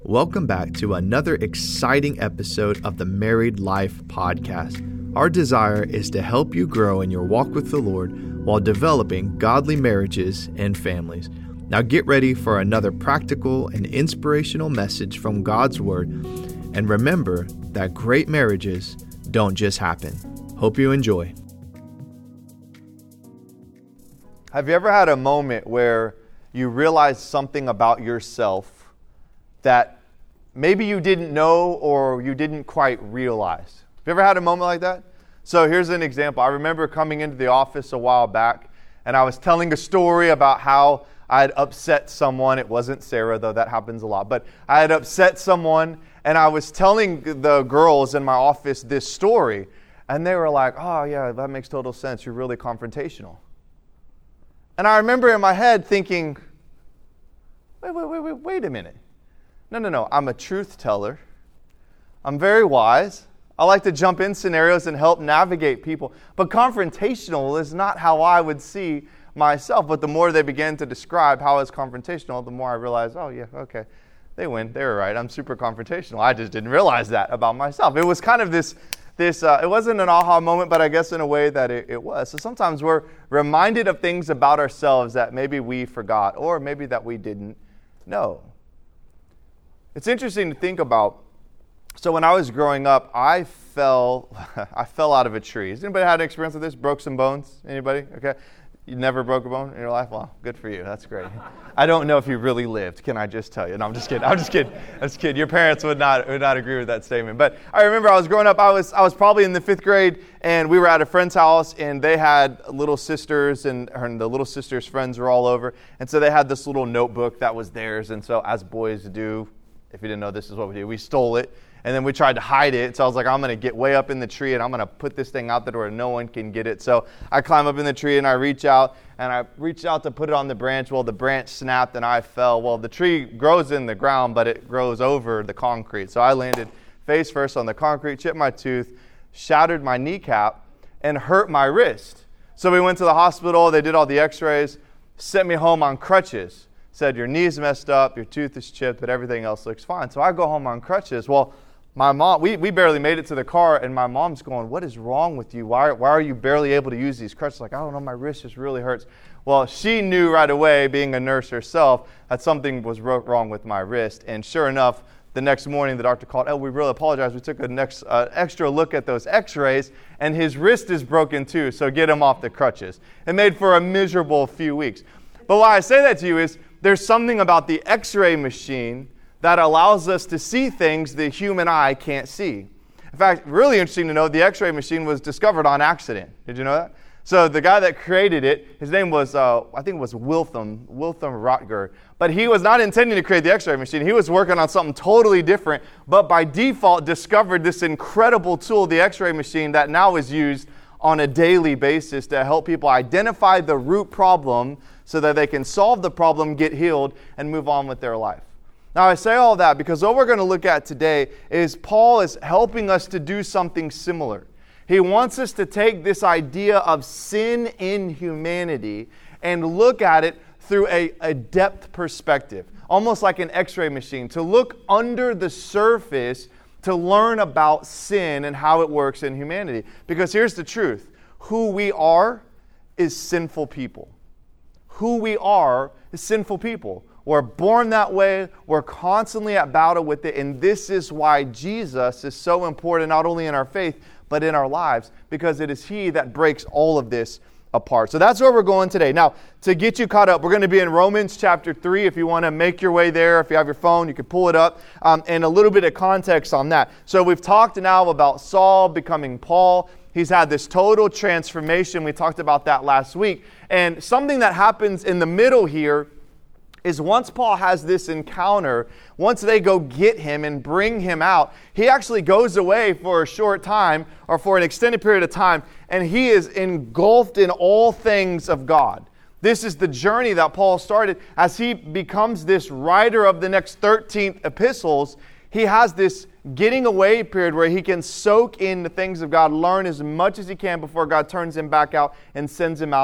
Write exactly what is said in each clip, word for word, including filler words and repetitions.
Welcome back to another exciting episode of the Married Life Podcast. Our desire is to help you grow in your walk with the Lord while developing godly marriages and families. Now get ready for another practical and inspirational message from God's Word. And remember that great marriages don't just happen. Hope you enjoy. Have you ever had a moment where you realized something about yourself that maybe you didn't know or you didn't quite realize? Have you ever had a moment like that? So here's an example. I remember coming into the office a while back, and I was telling a story about how I had upset someone. It wasn't Sarah, though that happens a lot. But I had upset someone, and I was telling the girls in my office this story. And they were like, oh, yeah, that makes total sense. You're really confrontational. And I remember in my head thinking, wait, wait, wait, wait, wait a minute. No, no, no. I'm a truth teller. I'm very wise. I like to jump in scenarios and help navigate people. But confrontational is not how I would see myself. But the more they began to describe how I was confrontational, the more I realized, oh, yeah, okay, they win. They were right. I'm super confrontational. I just didn't realize that about myself. It was kind of this, this. Uh, it wasn't an aha moment, but I guess in a way that it, it was. So sometimes we're reminded of things about ourselves that maybe we forgot or maybe that we didn't know. It's interesting to think about. So when I was growing up, I fell I fell out of a tree. Has anybody had an experience with this? Broke some bones? Anybody? Okay. You never broke a bone in your life? Well, good for you. That's great. I don't know if you really lived, can I just tell you? No, I'm just kidding. I'm just kidding. I'm just kidding. Your parents would not would not agree with that statement. But I remember I was growing up, I was I was probably in the fifth grade, and we were at a friend's house, and they had little sisters, and, and the little sisters' friends were all over. And so they had this little notebook that was theirs. And so as boys do, if you didn't know, this is what we do. We stole it. And then we tried to hide it. So I was like, I'm going to get way up in the tree and I'm going to put this thing out there where no one can get it. So I climb up in the tree and I reach out and I reached out to put it on the branch. Well, the branch snapped and I fell. Well, the tree grows in the ground, but it grows over the concrete. So I landed face first on the concrete, chipped my tooth, shattered my kneecap, and hurt my wrist. So we went to the hospital. They did all the x-rays, sent me home on crutches. Said, your knee's messed up, your tooth is chipped, but everything else looks fine. So I go home on crutches. Well, My mom, we, we barely made it to the car, and my mom's going, what is wrong with you? Why, why are you barely able to use these crutches? Like, I don't know, my wrist just really hurts. Well, she knew right away, being a nurse herself, that something was wrong with my wrist. And sure enough, the next morning, the doctor called, oh, we really apologize. We took an next, uh, extra look at those x-rays, and his wrist is broken too, so get him off the crutches. It made for a miserable few weeks. But why I say that to you is, there's something about the x-ray machine that allows us to see things the human eye can't see. In fact, really interesting to know, the x-ray machine was discovered on accident. Did you know that? So the guy that created it, his name was, uh, I think it was Wilhelm, Wilhelm Röntgen. But he was not intending to create the x-ray machine. He was working on something totally different, but by default discovered this incredible tool, the x-ray machine, that now is used on a daily basis to help people identify the root problem so that they can solve the problem, get healed, and move on with their life. Now, I say all that because what we're going to look at today is Paul is helping us to do something similar. He wants us to take this idea of sin in humanity and look at it through a, a depth perspective, almost like an x-ray machine, to look under the surface to learn about sin and how it works in humanity. Because here's the truth. Who we are is sinful people. Who we are is sinful people. We're born that way. We're constantly at battle with it. And this is why Jesus is so important, not only in our faith, but in our lives, because it is He that breaks all of this apart. So that's where we're going today. Now, to get you caught up, we're going to be in Romans chapter three. If you want to make your way there, if you have your phone, you can pull it up, um, and a little bit of context on that. So we've talked now about Saul becoming Paul. He's had this total transformation. We talked about that last week. And something that happens in the middle here is once Paul has this encounter, once they go get him and bring him out, he actually goes away for a short time or for an extended period of time, and he is engulfed in all things of God. This is the journey that Paul started. As he becomes this writer of the next thirteen epistles, he has this getting away period where he can soak in the things of God, learn as much as he can before God turns him back out and sends him out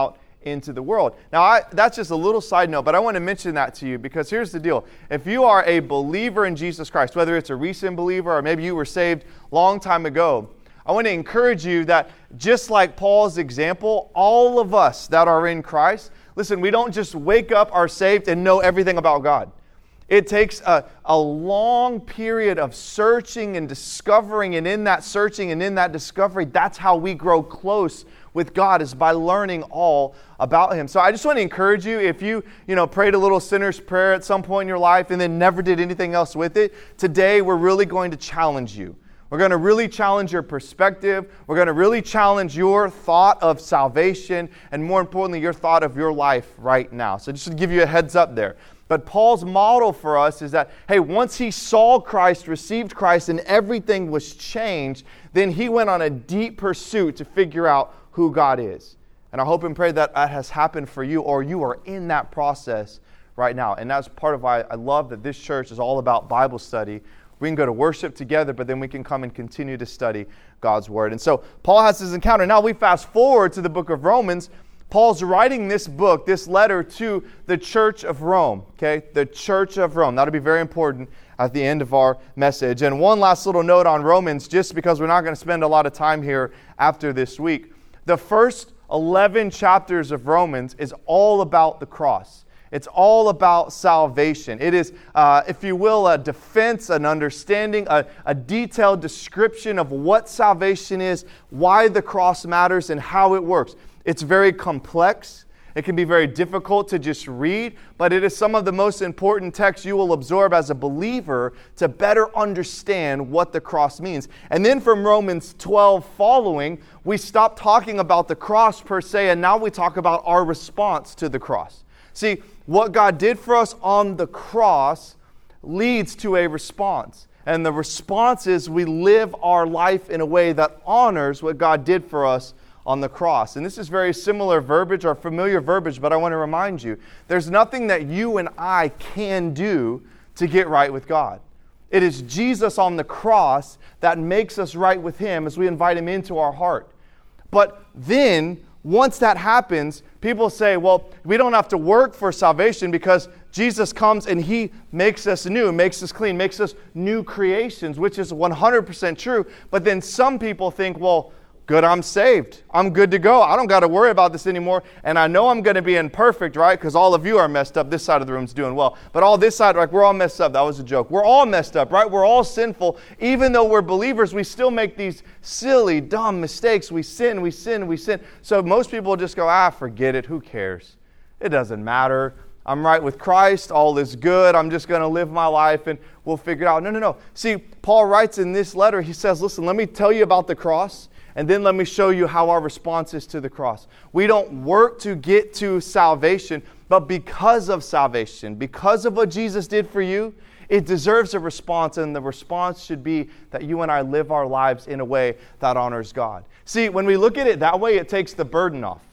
into the world. Now, I, that's just a little side note, but I want to mention that to you because here's the deal. If you are a believer in Jesus Christ, whether it's a recent believer or maybe you were saved a long time ago, I want to encourage you that just like Paul's example, all of us that are in Christ, listen, we don't just wake up, are saved, and know everything about God. It takes a, a long period of searching and discovering, and in that searching and in that discovery, that's how we grow close with God, is by learning all about Him. So I just want to encourage you, if you, you know, prayed a little sinner's prayer at some point in your life and then never did anything else with it, today we're really going to challenge you. We're going to really challenge your perspective. We're going to really challenge your thought of salvation and, more importantly, your thought of your life right now. So just to give you a heads up there. But Paul's model for us is that, hey, once he saw Christ, received Christ, and everything was changed, then he went on a deep pursuit to figure out who God is. And I hope and pray that that has happened for you, or you are in that process right now. And that's part of why I love that this church is all about Bible study. We can go to worship together, but then we can come and continue to study God's Word. And so Paul has this encounter. Now we fast forward to the book of Romans. Paul's writing this book, this letter to the church of Rome, okay? The church of Rome. That'll be very important at the end of our message. And one last little note on Romans, just because we're not going to spend a lot of time here after this week. The first eleven chapters of Romans is all about the cross. It's all about salvation. It is, uh, if you will, a defense, an understanding, a, a detailed description of what salvation is, why the cross matters, and how it works. It's very complex. It can be very difficult to just read, but it is some of the most important texts you will absorb as a believer to better understand what the cross means. And then from Romans twelve following, we stop talking about the cross per se, and now we talk about our response to the cross. See, what God did for us on the cross leads to a response. And the response is we live our life in a way that honors what God did for us on the cross. And this is very similar verbiage or familiar verbiage, but I want to remind you, there's nothing that you and I can do to get right with God. It is Jesus on the cross that makes us right with Him as we invite Him into our heart. But then, once that happens, people say, well, we don't have to work for salvation because Jesus comes and He makes us new, makes us clean, makes us new creations, which is one hundred percent true. But then some people think, well, good, I'm saved. I'm good to go. I don't got to worry about this anymore. And I know I'm going to be imperfect, right? Because all of you are messed up. This side of the room's doing well. But all this side, like, we're all messed up. That was a joke. We're all messed up, right? We're all sinful. Even though we're believers, we still make these silly, dumb mistakes. We sin, we sin, we sin. So most people just go, ah, forget it. Who cares? It doesn't matter. I'm right with Christ. All is good. I'm just going to live my life and we'll figure it out. No, no, no. See, Paul writes in this letter, he says, listen, let me tell you about the cross. And then let me show you how our response is to the cross. We don't work to get to salvation, but because of salvation, because of what Jesus did for you, it deserves a response, and the response should be that you and I live our lives in a way that honors God. See, when we look at it that way, it takes the burden off.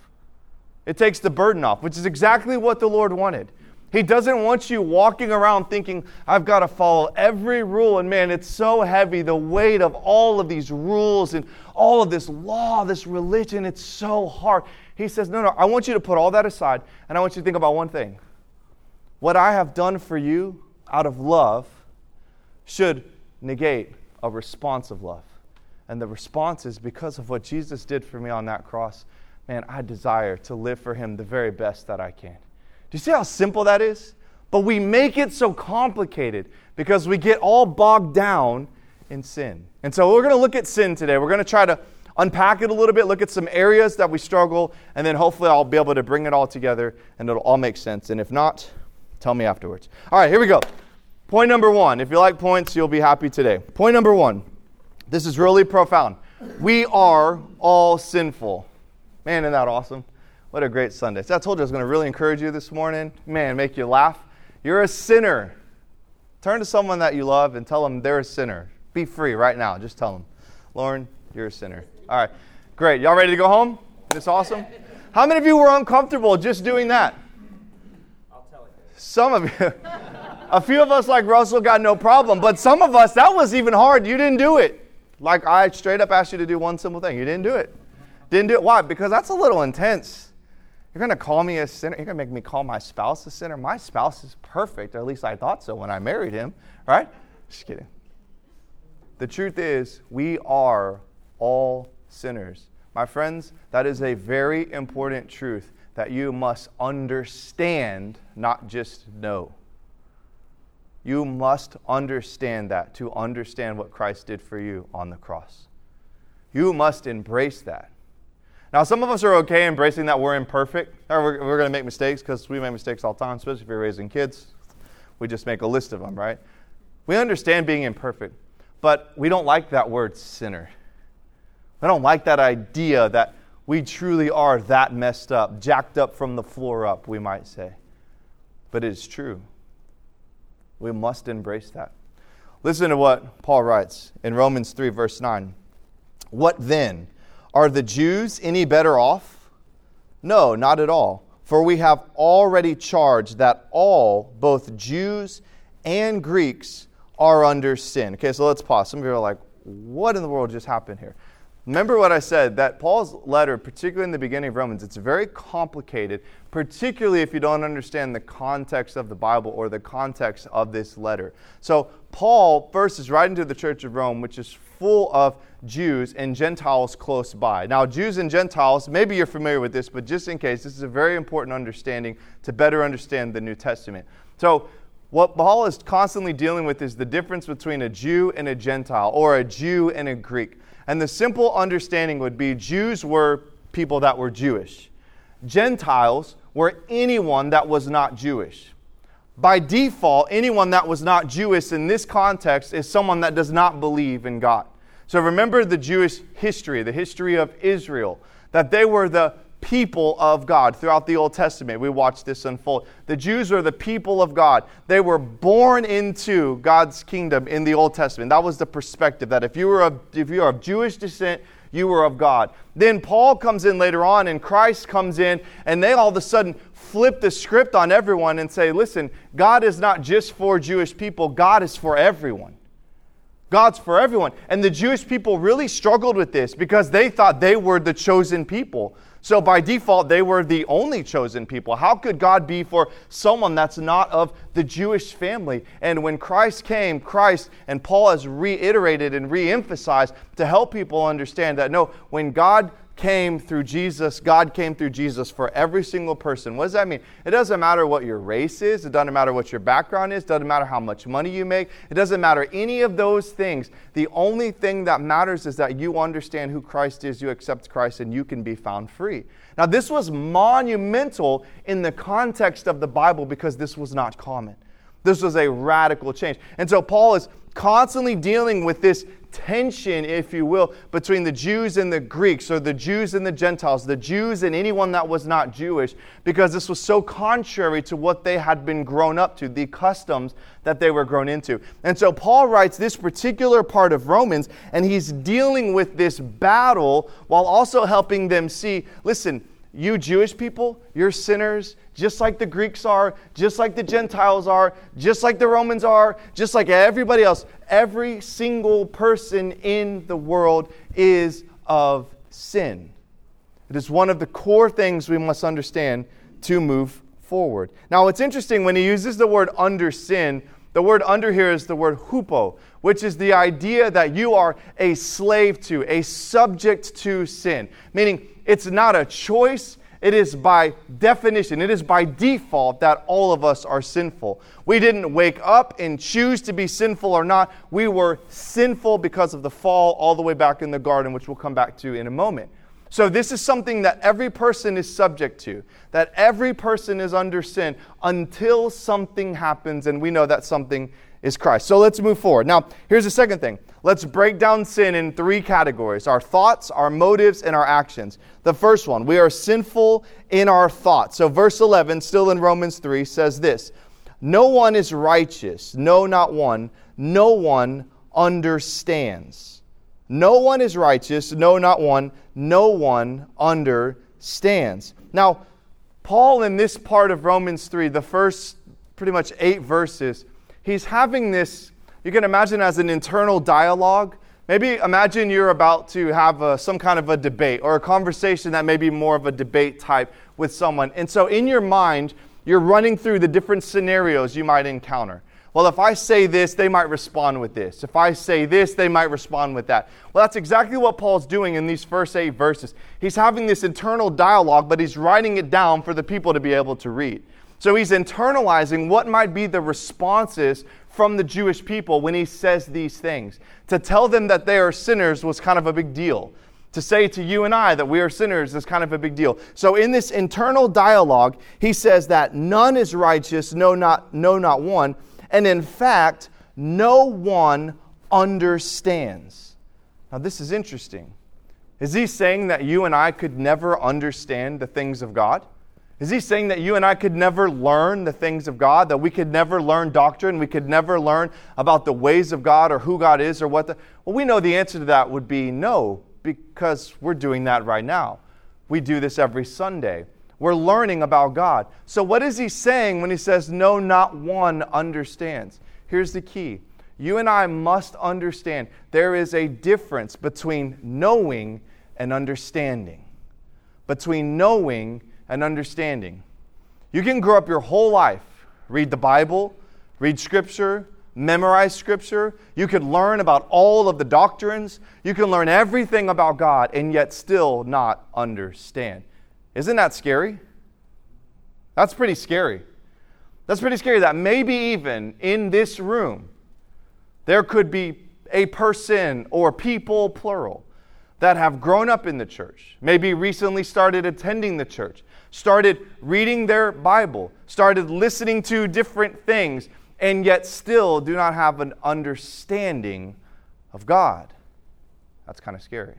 It takes the burden off, which is exactly what the Lord wanted. He doesn't want you walking around thinking, I've got to follow every rule. And man, it's so heavy, the weight of all of these rules and all of this law, this religion, it's so hard. He says, no, no, I want you to put all that aside, and I want you to think about one thing. What I have done for you out of love should negate a response of love. And the response is because of what Jesus did for me on that cross, man, I desire to live for Him the very best that I can. Do you see how simple that is? But we make it so complicated because we get all bogged down in sin. And so we're going to look at sin today. We're going to try to unpack it a little bit, look at some areas that we struggle, and then hopefully I'll be able to bring it all together and it'll all make sense. And if not, tell me afterwards. All right, here we go. Point number one. If you like points, you'll be happy today. Point number one. This is really profound. We are all sinful. Man, isn't that awesome? What a great Sunday. So I told you I was going to really encourage you this morning. Man, make you laugh. You're a sinner. Turn to someone that you love and tell them they're a sinner. Be free right now. Just tell them, Lauren, you're a sinner. All right, great. Y'all ready to go home? This awesome? How many of you were uncomfortable just doing that? I'll tell you. Some of you. A few of us like Russell got no problem, but some of us, that was even hard. You didn't do it. Like I straight up asked you to do one simple thing. You didn't do it. Didn't do it. Why? Because that's a little intense. You're going to call me a sinner? You're going to make me call my spouse a sinner? My spouse is perfect, or at least I thought so when I married him, right? Just kidding. The truth is, we are all sinners. My friends, that is a very important truth that you must understand, not just know. You must understand that to understand what Christ did for you on the cross. You must embrace that. Now, some of us are okay embracing that we're imperfect. Or we're, we're going to make mistakes because we make mistakes all the time, especially if you're raising kids. We just make a list of them, right? We understand being imperfect, but we don't like that word sinner. We don't like that idea that we truly are that messed up, jacked up from the floor up, we might say. But it is true. We must embrace that. Listen to what Paul writes in Romans three, verse nine. What then? Are the Jews any better off? No, not at all. For we have already charged that all, both Jews and Greeks, are under sin. Okay, so let's pause. Some of you are like, what in the world just happened here? Remember what I said, that Paul's letter, particularly in the beginning of Romans, it's very complicated, particularly if you don't understand the context of the Bible or the context of this letter. So Paul first is writing to the church of Rome, which is full of Jews and Gentiles close by. Now, Jews and Gentiles, maybe you're familiar with this, but just in case, this is a very important understanding to better understand the New Testament. So what Paul is constantly dealing with is the difference between a Jew and a Gentile, or a Jew and a Greek. And the simple understanding would be Jews were people that were Jewish. Gentiles were anyone that was not Jewish. By default, anyone that was not Jewish in this context is someone that does not believe in God. So remember the Jewish history, the history of Israel, that they were the people of God. Throughout the Old Testament, we watch this unfold. The Jews are the people of God. They were born into God's kingdom in the Old Testament. That was the perspective, that if you were of, if you are of Jewish descent, you were of God. Then Paul comes in later on, and Christ comes in, and they all of a sudden flip the script on everyone and say, listen, God is not just for Jewish people, God is for everyone. God's for everyone. And the Jewish people really struggled with this because they thought they were the chosen people. So by default, they were the only chosen people. How could God be for someone that's not of the Jewish family? And when Christ came, Christ, and Paul has reiterated and re-emphasized to help people understand that, no, when God came through Jesus, God came through Jesus for every single person. What does that mean? It doesn't matter what your race is. It doesn't matter what your background is. It doesn't matter how much money you make. It doesn't matter any of those things. The only thing that matters is that you understand who Christ is, you accept Christ, and you can be found free. Now, this was monumental in the context of the Bible because this was not common. This was a radical change. And so Paul is constantly dealing with this tension, if you will, between the Jews and the Greeks, or the Jews and the Gentiles, the Jews and anyone that was not Jewish, because this was so contrary to what they had been grown up to, the customs that they were grown into. And so Paul writes this particular part of Romans, and he's dealing with this battle while also helping them see, listen, you Jewish people, you're sinners, just like the Greeks are, just like the Gentiles are, just like the Romans are, just like everybody else. Every single person in the world is of sin. It is one of the core things we must understand to move forward. Now, it's interesting when he uses the word under sin, the word under here is the word hupo, which is the idea that you are a slave to, a subject to sin. Meaning, it's not a choice. It is by definition, it is by default that all of us are sinful. We didn't wake up and choose to be sinful or not. We were sinful because of the fall all the way back in the garden, which we'll come back to in a moment. So this is something that every person is subject to, that every person is under sin until something happens, and we know that something is Christ. So let's move forward. Now, here's the second thing. Let's break down sin in three categories: our thoughts, our motives, and our actions. The first one, we are sinful in our thoughts. So verse eleven, still in Romans three, says this: no one is righteous, no, not one. No one understands. No one is righteous, no, not one. No one understands. Now, Paul in this part of Romans three, the first pretty much eight verses, he's having this, you can imagine as an internal dialogue, Maybe imagine you're about to have a, some kind of a debate or a conversation that may be more of a debate type with someone. And so in your mind, you're running through the different scenarios you might encounter. Well, if I say this, they might respond with this. If I say this, they might respond with that. Well, that's exactly what Paul's doing in these first eight verses. He's having this internal dialogue, but he's writing it down for the people to be able to read. So he's internalizing what might be the responses from the Jewish people when he says these things. To tell them that they are sinners was kind of a big deal. To say to you and I that we are sinners is kind of a big deal. So in this internal dialogue, he says that none is righteous, no, not, no, not one. And in fact, no one understands. Now this is interesting. Is he saying that you and I could never understand the things of God? Is he saying that you and I could never learn the things of God? That we could never learn doctrine? We could never learn about the ways of God or who God is or what the... Well, we know the answer to that would be no, because we're doing that right now. We do this every Sunday. We're learning about God. So what is he saying when he says, no, not one understands? Here's the key. You and I must understand there is a difference between knowing and understanding. Between knowing and understanding. You can grow up your whole life, read the Bible, read Scripture, memorize Scripture. You could learn about all of the doctrines. You can learn everything about God and yet still not understand. Isn't that scary? That's pretty scary. That's pretty scary that maybe even in this room, there could be a person or people, plural, that have grown up in the church, maybe recently started attending the church, started reading their Bible, started listening to different things, and yet still do not have an understanding of God. That's kind of scary.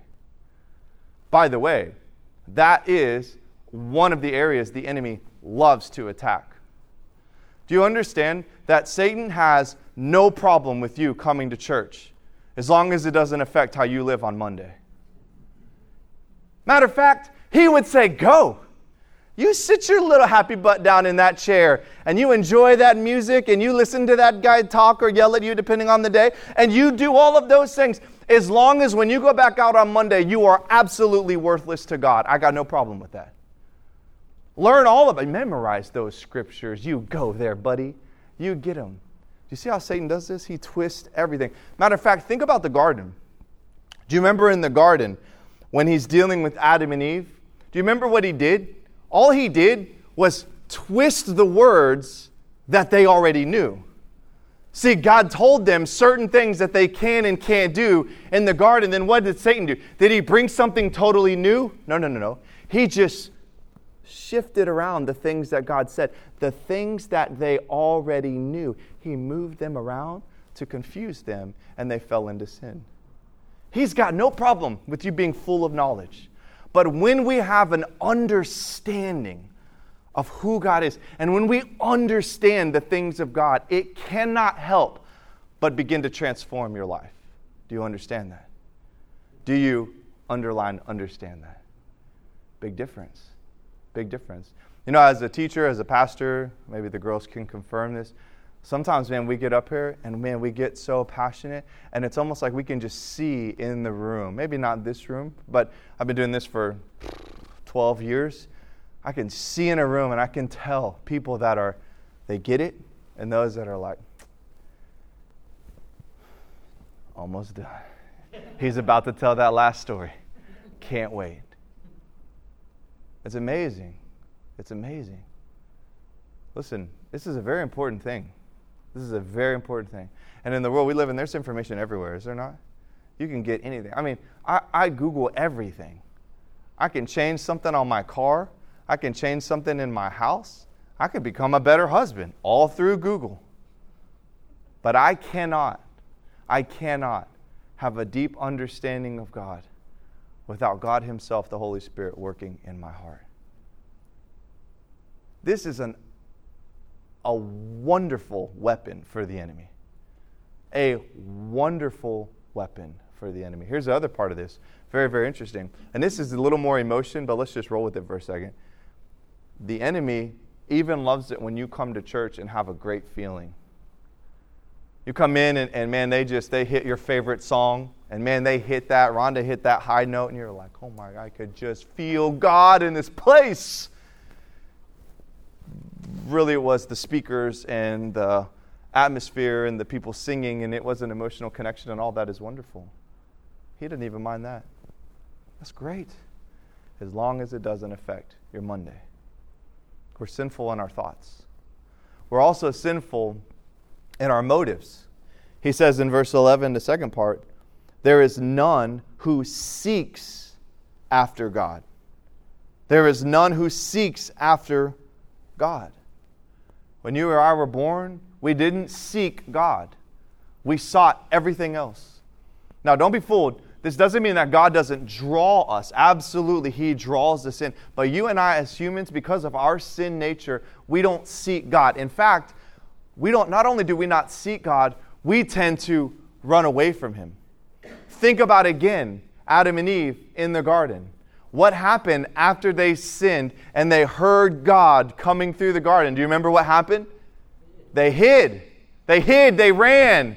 By the way, that is one of the areas the enemy loves to attack. Do you understand that Satan has no problem with you coming to church as long as it doesn't affect how you live on Monday? Matter of fact, he would say, go. You sit your little happy butt down in that chair and you enjoy that music and you listen to that guy talk or yell at you depending on the day, and you do all of those things as long as when you go back out on Monday, you are absolutely worthless to God. I got no problem with that. Learn all of it. Memorize those scriptures. You go there, buddy. You get them. Do you see how Satan does this? He twists everything. Matter of fact, think about the garden. Do you remember in the garden when he's dealing with Adam and Eve? Do you remember what he did? All he did was twist the words that they already knew. See, God told them certain things that they can and can't do in the garden. Then what did Satan do? Did he bring something totally new? No, no, no, no. He just shifted around the things that God said. The things that they already knew. He moved them around to confuse them, and they fell into sin. He's got no problem with you being full of knowledge. But when we have an understanding of who God is, and when we understand the things of God, it cannot help but begin to transform your life. Do you understand that? Do you, underline, understand that? Big difference. Big difference. You know, as a teacher, as a pastor, maybe the girls can confirm this, sometimes, man, we get up here and, man, we get so passionate, and it's almost like we can just see in the room. Maybe not this room, but I've been doing this for twelve years. I can see in a room, and I can tell people that are, they get it, and those that are like, almost done. He's about to tell that last story. Can't wait. It's amazing. It's amazing. Listen, this is a very important thing. This is a very important thing. And in the world we live in, there's information everywhere, is there not? You can get anything. I mean, I, I Google everything. I can change something on my car. I can change something in my house. I can become a better husband, all through Google. But I cannot, I cannot have a deep understanding of God without God Himself, the Holy Spirit, working in my heart. This is an a wonderful weapon for the enemy. A wonderful weapon for the enemy. Here's the other part of this. Very, very interesting. And this is a little more emotion, but let's just roll with it for a second. The enemy even loves it when you come to church and have a great feeling. You come in and, and man, they just, they hit your favorite song. And man, they hit that, Rhonda hit that high note. And you're like, oh my, I could just feel God in this place. Really, it was the speakers and the atmosphere and the people singing. And it was an emotional connection, and all that is wonderful. He didn't even mind that. That's great. As long as it doesn't affect your Monday. We're sinful in our thoughts. We're also sinful in our motives. He says in verse eleven, the second part, there is none who seeks after God. There is none who seeks after God. When you or I were born, we didn't seek God. We sought everything else. Now, don't be fooled. This doesn't mean that God doesn't draw us. Absolutely, He draws us in. But you and I as humans, because of our sin nature, we don't seek God. In fact, we don't. Not only do we not seek God, we tend to run away from Him. Think about again, Adam and Eve in the garden. What happened after they sinned and they heard God coming through the garden? Do you remember what happened? They hid. They hid. They ran.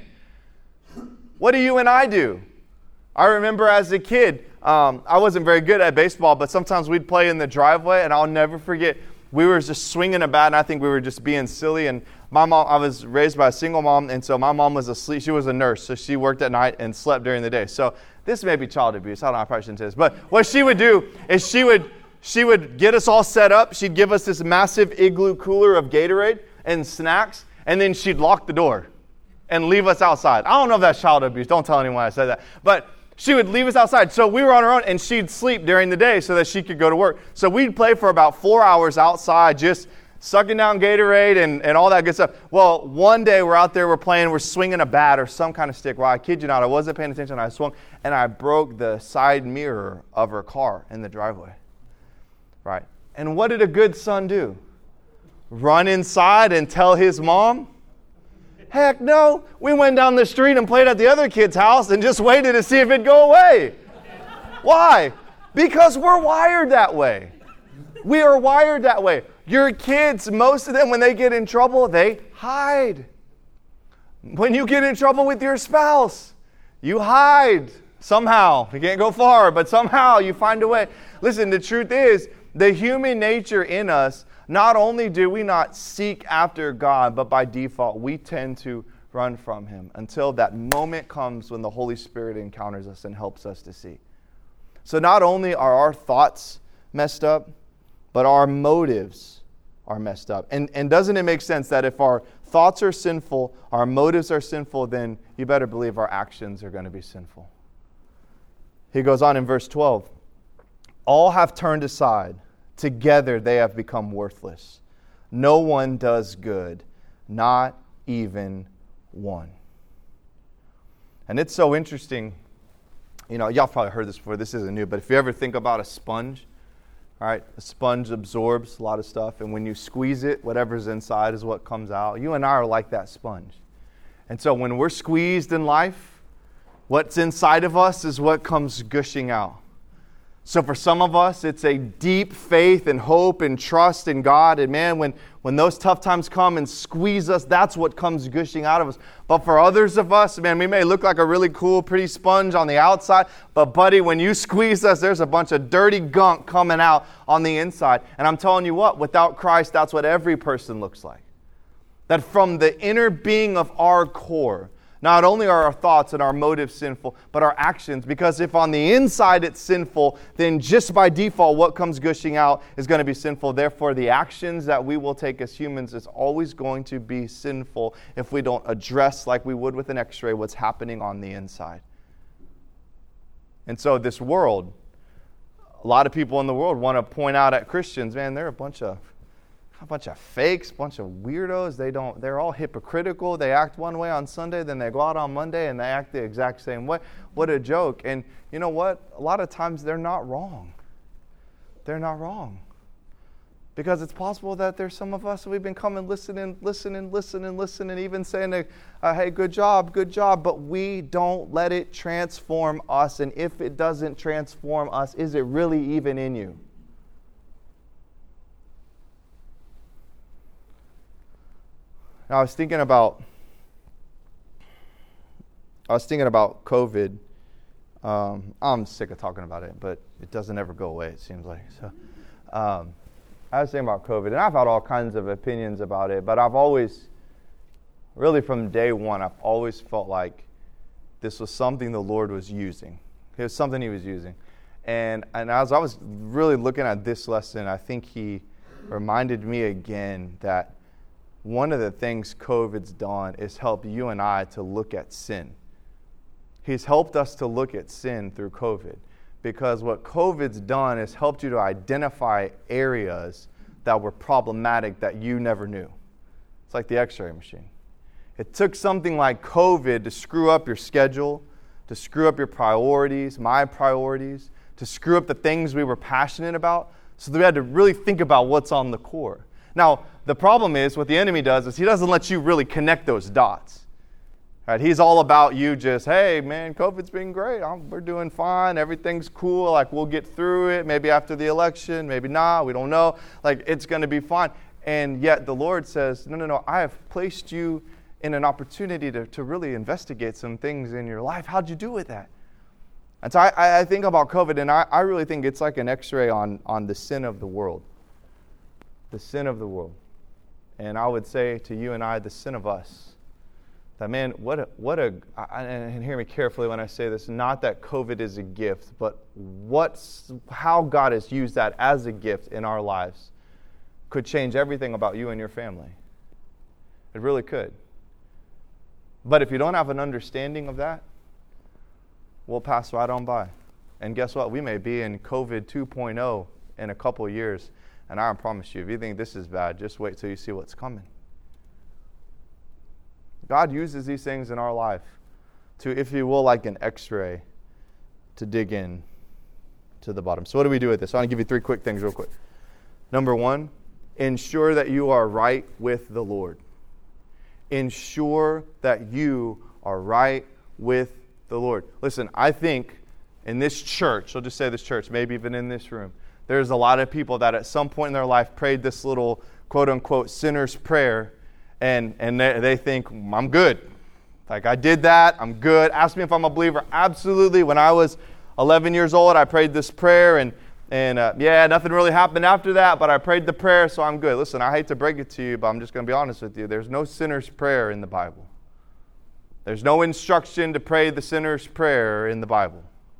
What do you and I do? I remember as a kid, um, I wasn't very good at baseball, but sometimes we'd play in the driveway, and I'll never forget, we were just swinging a bat, and I think we were just being silly. And my mom, I was raised by a single mom, and so my mom was asleep. She was a nurse, so she worked at night and slept during the day. So this may be child abuse. I don't know, I probably shouldn't say this. But what she would do is she would she would get us all set up. She'd give us this massive igloo cooler of Gatorade and snacks, and then she'd lock the door and leave us outside. I don't know if that's child abuse. Don't tell anyone I said that. But she would leave us outside. So we were on our own, and she'd sleep during the day so that she could go to work. So we'd play for about four hours outside, just sucking down Gatorade and, and all that good stuff. Well, one day we're out there, we're playing, we're swinging a bat or some kind of stick. Well, I kid you not, I wasn't paying attention. I swung, and I broke the side mirror of her car in the driveway. Right. And what did a good son do? Run inside and tell his mom? Heck no. We went down the street and played at the other kid's house and just waited to see if it'd go away. Why? Because we're wired that way. We are wired that way. Your kids, most of them, when they get in trouble, they hide. When you get in trouble with your spouse, you hide. Somehow. You can't go far, but somehow you find a way. Listen, the truth is, the human nature in us, not only do we not seek after God, but by default, we tend to run from Him until that moment comes when the Holy Spirit encounters us and helps us to see. So not only are our thoughts messed up, but our motives are messed up. And, and doesn't it make sense that if our thoughts are sinful, our motives are sinful, then you better believe our actions are going to be sinful. He goes on in verse twelve. All have turned aside. Together they have become worthless. No one does good, not even one. And it's so interesting. You know, y'all probably heard this before. This isn't new. But if you ever think about a sponge, all right, a sponge absorbs a lot of stuff. And when you squeeze it, whatever's inside is what comes out. You and I are like that sponge. And so when we're squeezed in life, what's inside of us is what comes gushing out. So for some of us, it's a deep faith and hope and trust in God. And man, when, when those tough times come and squeeze us, that's what comes gushing out of us. But for others of us, man, we may look like a really cool, pretty sponge on the outside. But buddy, when you squeeze us, there's a bunch of dirty gunk coming out on the inside. And I'm telling you what, without Christ, that's what every person looks like. That from the inner being of our core, not only are our thoughts and our motives sinful, but our actions. Because if on the inside it's sinful, then just by default, what comes gushing out is going to be sinful. Therefore, the actions that we will take as humans is always going to be sinful if we don't address, like we would with an x-ray, what's happening on the inside. And so this world, a lot of people in the world want to point out at Christians, man, they're a bunch of A bunch of fakes, a bunch of weirdos. They don't, they're all hypocritical. They act one way on Sunday, then they go out on Monday and they act the exact same way. What a joke. And you know what? A lot of times they're not wrong. They're not wrong. Because it's possible that there's some of us who we've been coming listening, listening, listening, listening, even saying, uh, hey, good job, good job. But we don't let it transform us. And if it doesn't transform us, is it really even in you? Now, I was thinking about I was thinking about COVID. Um, I'm sick of talking about it, but it doesn't ever go away, it seems like. So, um, I was thinking about COVID, and I've had all kinds of opinions about it, but I've always, really from day one, I've always felt like this was something the Lord was using. It was something He was using. And, and as I was really looking at this lesson, I think He reminded me again that one of the things COVID's done is help you and I to look at sin. He's helped us to look at sin through COVID, because what COVID's done is helped you to identify areas that were problematic that you never knew. It's like the x-ray machine. It took something like COVID to screw up your schedule, to screw up your priorities, my priorities, to screw up the things we were passionate about, so that we had to really think about what's on the core. Now, the problem is, what the enemy does is he doesn't let you really connect those dots. Right? He's all about you just, hey, man, COVID's been great. I'm, we're doing fine. Everything's cool. Like, we'll get through it. Maybe after the election, maybe not. We don't know. Like, it's going to be fine. And yet the Lord says, no, no, no, I have placed you in an opportunity to, to really investigate some things in your life. How'd you do with that? And so I, I think about COVID, and I, I really think it's like an x-ray on, on the sin of the world. The sin of the world. And I would say to you and I, the sin of us. That, man, what a, what a, and hear me carefully when I say this, not that COVID is a gift, but what's, how God has used that as a gift in our lives could change everything about you and your family. It really could. But if you don't have an understanding of that, we'll pass right on by. And guess what? We may be in COVID two point oh in a couple of years. And I promise you, if you think this is bad, just wait till you see what's coming. God uses these things in our life to, if you will, like an x-ray, to dig in to the bottom. So what do we do with this? I want to give you three quick things real quick. Number one, ensure that you are right with the Lord. Ensure that you are right with the Lord. Listen, I think in this church, I'll just say this church, maybe even in this room, there's a lot of people that at some point in their life prayed this little quote-unquote sinner's prayer, and, and they, they think, I'm good. Like, I did that, I'm good. Ask me if I'm a believer. Absolutely. When I was eleven years old, I prayed this prayer, and, and uh, yeah, nothing really happened after that, but I prayed the prayer, so I'm good. Listen, I hate to break it to you, but I'm just going to be honest with you. There's no sinner's prayer in the Bible. There's no instruction to pray the sinner's prayer in the Bible.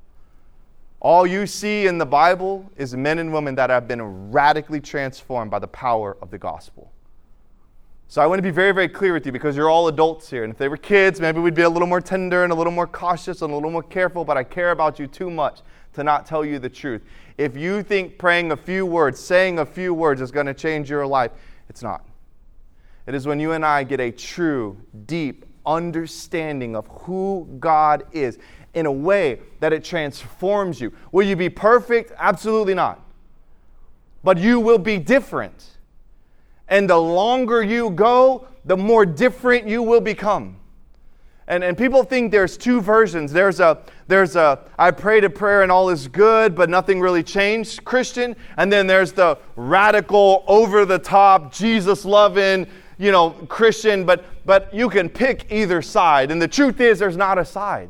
All you see in the Bible is men and women that have been radically transformed by the power of the gospel. So I want to be very, very clear with you, because you're all adults here. And if they were kids, maybe we'd be a little more tender and a little more cautious and a little more careful, but I care about you too much to not tell you the truth. If you think praying a few words, saying a few words is going to change your life, it's not. It is when you and I get a true, deep understanding of who God is in a way that it transforms you. Will you be perfect? Absolutely not. But you will be different. And the longer you go, the more different you will become. And and people think there's two versions. There's a, there's a I prayed a prayer and all is good, but nothing really changed Christian. And then there's the radical, over-the-top, Jesus-loving, you know, Christian. But, but you can pick either side. And the truth is, there's not a side.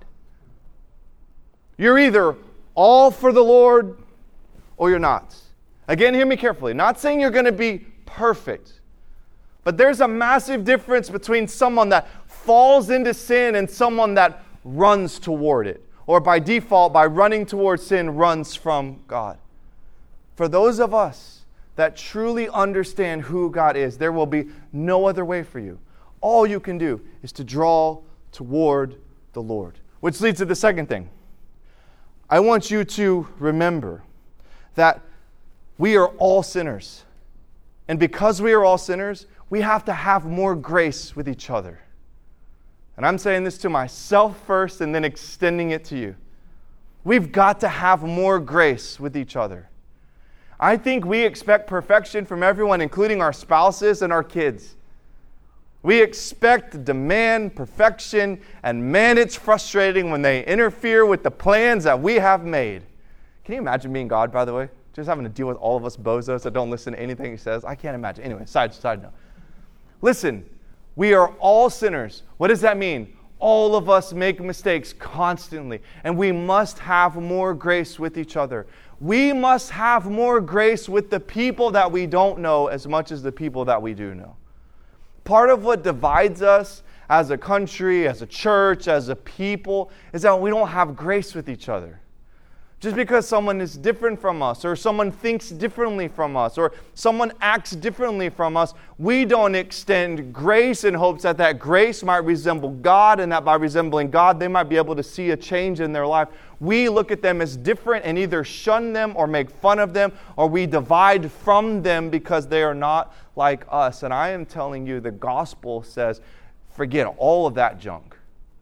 You're either all for the Lord or you're not. Again, hear me carefully. Not saying you're going to be perfect. But there's a massive difference between someone that falls into sin and someone that runs toward it. Or by default, by running towards sin, runs from God. For those of us that truly understand who God is, there will be no other way for you. All you can do is to draw toward the Lord. Which leads to the second thing. I want you to remember that we are all sinners. And because we are all sinners, we have to have more grace with each other. And I'm saying this to myself first and then extending it to you. We've got to have more grace with each other. I think we expect perfection from everyone, including our spouses and our kids. We expect, demand perfection, and man, it's frustrating when they interfere with the plans that we have made. Can you imagine being God, by the way? Just having to deal with all of us bozos that don't listen to anything He says. I can't imagine. Anyway, side, side note. Listen, we are all sinners. What does that mean? All of us make mistakes constantly, and we must have more grace with each other. We must have more grace with the people that we don't know as much as the people that we do know. Part of what divides us as a country, as a church, as a people, is that we don't have grace with each other. Just because someone is different from us, or someone thinks differently from us, or someone acts differently from us, we don't extend grace in hopes that that grace might resemble God, and that by resembling God, they might be able to see a change in their life. We look at them as different and either shun them or make fun of them, or we divide from them because they are not like us. And I am telling you, the gospel says, forget all of that junk.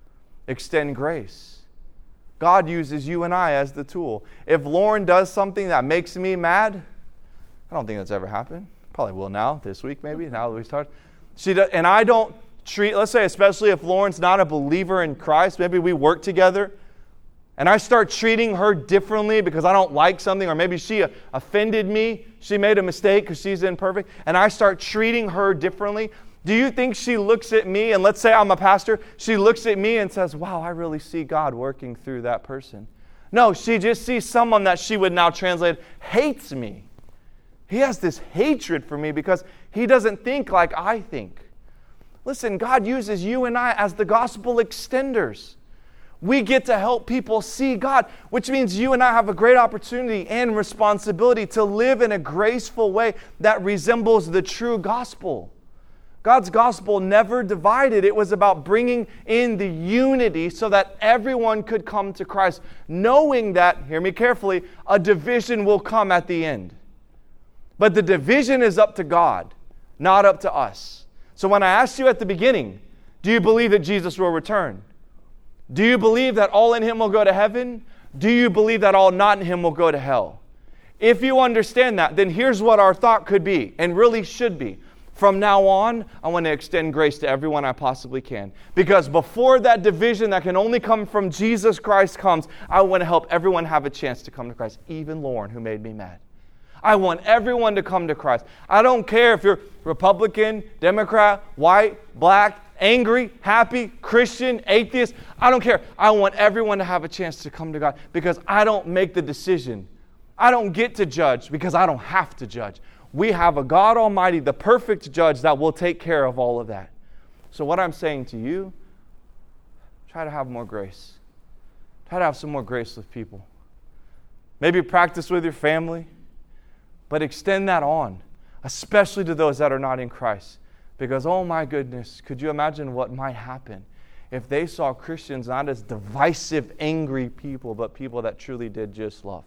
Extend grace. God uses you and I as the tool. If Lauren does something that makes me mad, I don't think that's ever happened. Probably will now, this week maybe, now that we start. She does, and I don't treat, let's say especially if Lauren's not a believer in Christ, maybe we work together, and I start treating her differently because I don't like something, or maybe she offended me, she made a mistake because she's imperfect, and I start treating her differently. Do you think she looks at me, and let's say I'm a pastor, she looks at me and says, wow, I really see God working through that person? No, she just sees someone that she would now translate, hates me. He has this hatred for me because he doesn't think like I think. Listen, God uses you and I as the gospel extenders. We get to help people see God, which means you and I have a great opportunity and responsibility to live in a graceful way that resembles the true gospel. God's gospel never divided. It was about bringing in the unity so that everyone could come to Christ, knowing that, hear me carefully, a division will come at the end. But the division is up to God, not up to us. So when I asked you at the beginning, do you believe that Jesus will return? Do you believe that all in Him will go to heaven? Do you believe that all not in Him will go to hell? If you understand that, then here's what our thought could be, and really should be. From now on, I want to extend grace to everyone I possibly can. Because before that division that can only come from Jesus Christ comes, I want to help everyone have a chance to come to Christ, even Lauren, who made me mad. I want everyone to come to Christ. I don't care if you're Republican, Democrat, white, black, angry, happy, Christian, atheist. I don't care. I want everyone to have a chance to come to God because I don't make the decision. I don't get to judge because I don't have to judge. We have a God Almighty, the perfect judge that will take care of all of that. So what I'm saying to you, try to have more grace. Try to have some more grace with people. Maybe practice with your family, but extend that on, especially to those that are not in Christ. Because, oh my goodness, could you imagine what might happen if they saw Christians not as divisive, angry people, but people that truly did just love?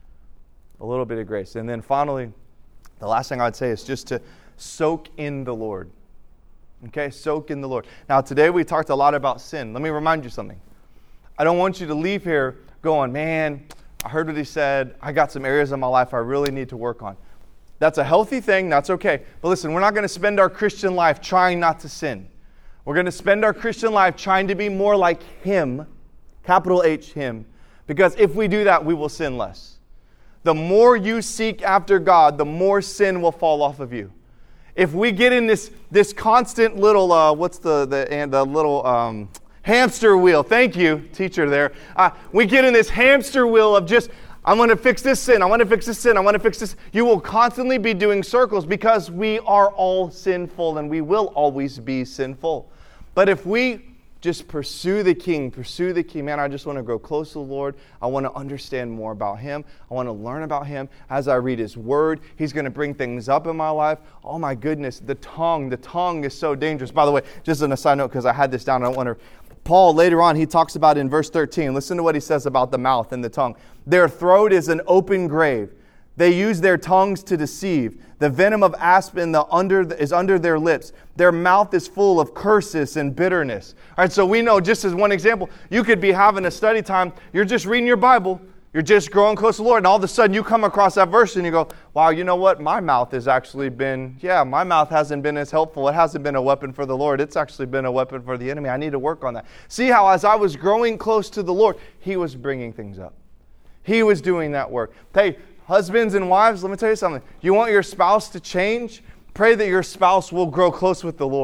A little bit of grace. And then finally, the last thing I'd say is just to soak in the Lord. Okay, soak in the Lord. Now, today we talked a lot about sin. Let me remind you something. I don't want you to leave here going, man, I heard what he said. I got some areas of my life I really need to work on. That's a healthy thing. That's okay. But listen, we're not going to spend our Christian life trying not to sin. We're going to spend our Christian life trying to be more like Him, capital H, Him. Because if we do that, we will sin less. The more you seek after God, the more sin will fall off of you. If we get in this this constant little, uh, what's the the, and the little um, hamster wheel? Thank you, teacher there. Uh, we get in this hamster wheel of just, I want to fix this sin, I want to fix this sin, I want to fix this. You will constantly be doing circles because we are all sinful and we will always be sinful. But if we just pursue the King, pursue the King. Man, I just want to grow close to the Lord. I want to understand more about Him. I want to learn about Him as I read His Word. He's going to bring things up in my life. Oh my goodness, the tongue, the tongue is so dangerous. By the way, just on a side note, because I had this down, I don't want to. Paul, later on, he talks about in verse thirteen. Listen to what he says about the mouth and the tongue. Their throat is an open grave. They use their tongues to deceive. The venom of aspen the under, is under their lips. Their mouth is full of curses and bitterness. All right, so we know, just as one example, you could be having a study time. You're just reading your Bible. You're just growing close to the Lord. And all of a sudden you come across that verse and you go, wow, you know what? My mouth has actually been, yeah, my mouth hasn't been as helpful. It hasn't been a weapon for the Lord. It's actually been a weapon for the enemy. I need to work on that. See how as I was growing close to the Lord, He was bringing things up. He was doing that work. Hey, husbands and wives, let me tell you something. You want your spouse to change? Pray that your spouse will grow close with the Lord.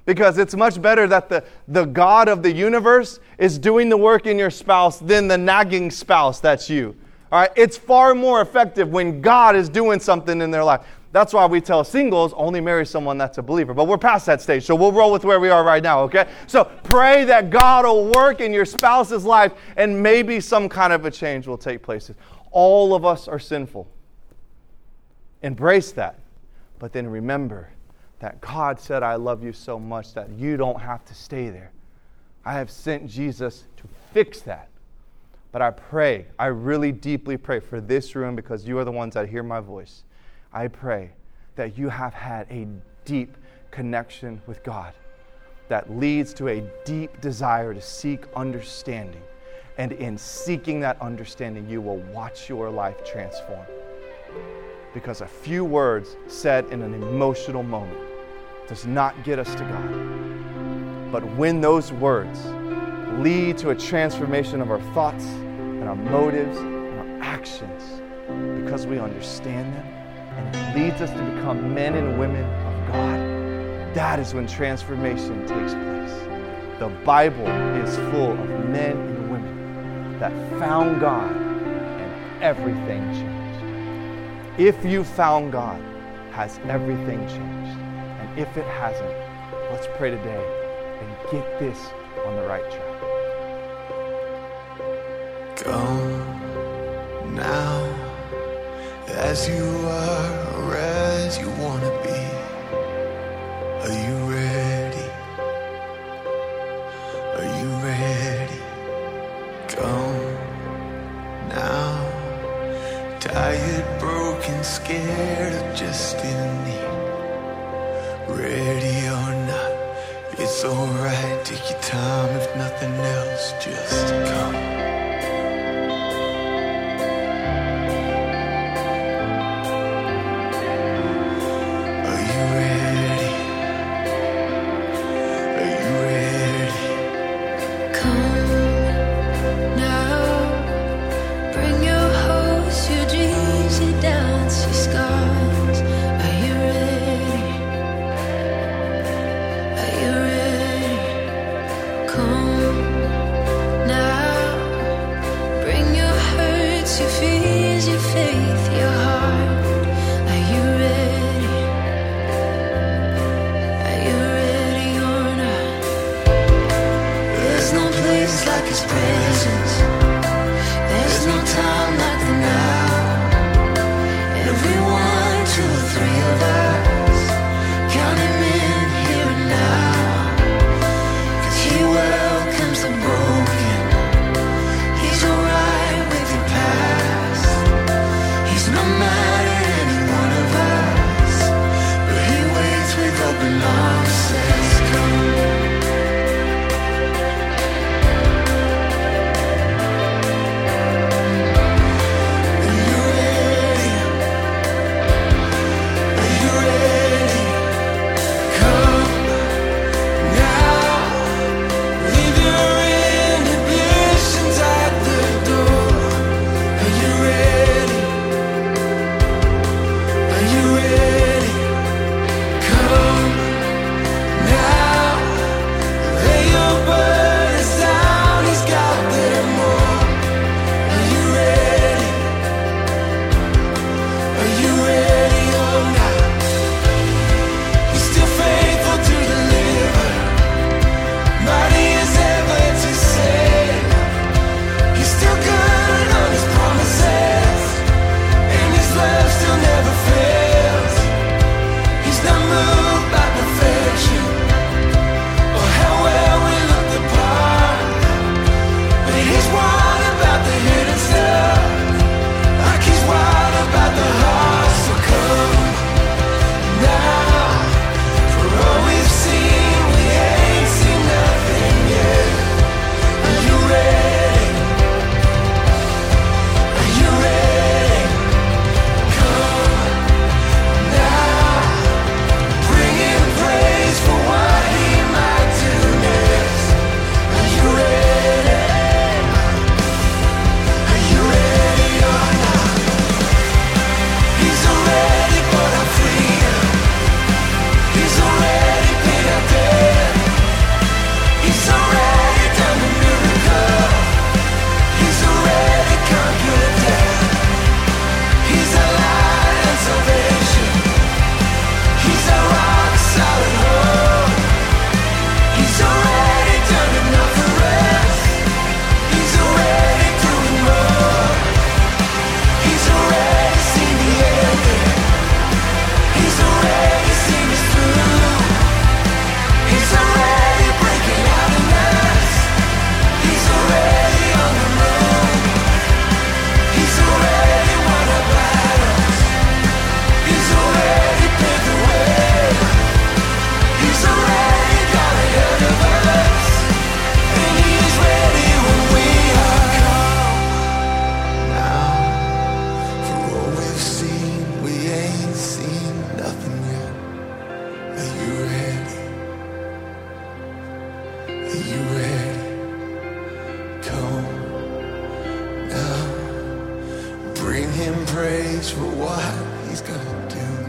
Because it's much better that the, the God of the universe is doing the work in your spouse than the nagging spouse that's you. All right? It's far more effective when God is doing something in their life. That's why we tell singles, only marry someone that's a believer. But we're past that stage, so we'll roll with where we are right now, okay? So pray that God will work in your spouse's life and maybe some kind of a change will take place. All of us are sinful. Embrace that. But then remember that God said, I love you so much that you don't have to stay there. I have sent Jesus to fix that. But I pray, I really deeply pray for this room because you are the ones that hear my voice. I pray that you have had a deep connection with God that leads to a deep desire to seek understanding. And in seeking that understanding, you will watch your life transform. Because a few words said in an emotional moment does not get us to God. But when those words lead to a transformation of our thoughts and our motives and our actions, because we understand them, and it leads us to become men and women of God, that is when transformation takes place. The Bible is full of men and women that found God and everything changed. If you found God, has everything changed? And if it hasn't, let's pray today and get this on the right track. Come now, as you are or as you want to be. Are you ready? Are you ready? Come now, tired, broken, scared, or just in need. Ready or not, it's alright. Take your time, if nothing else, just come. No praise for what he's gonna do.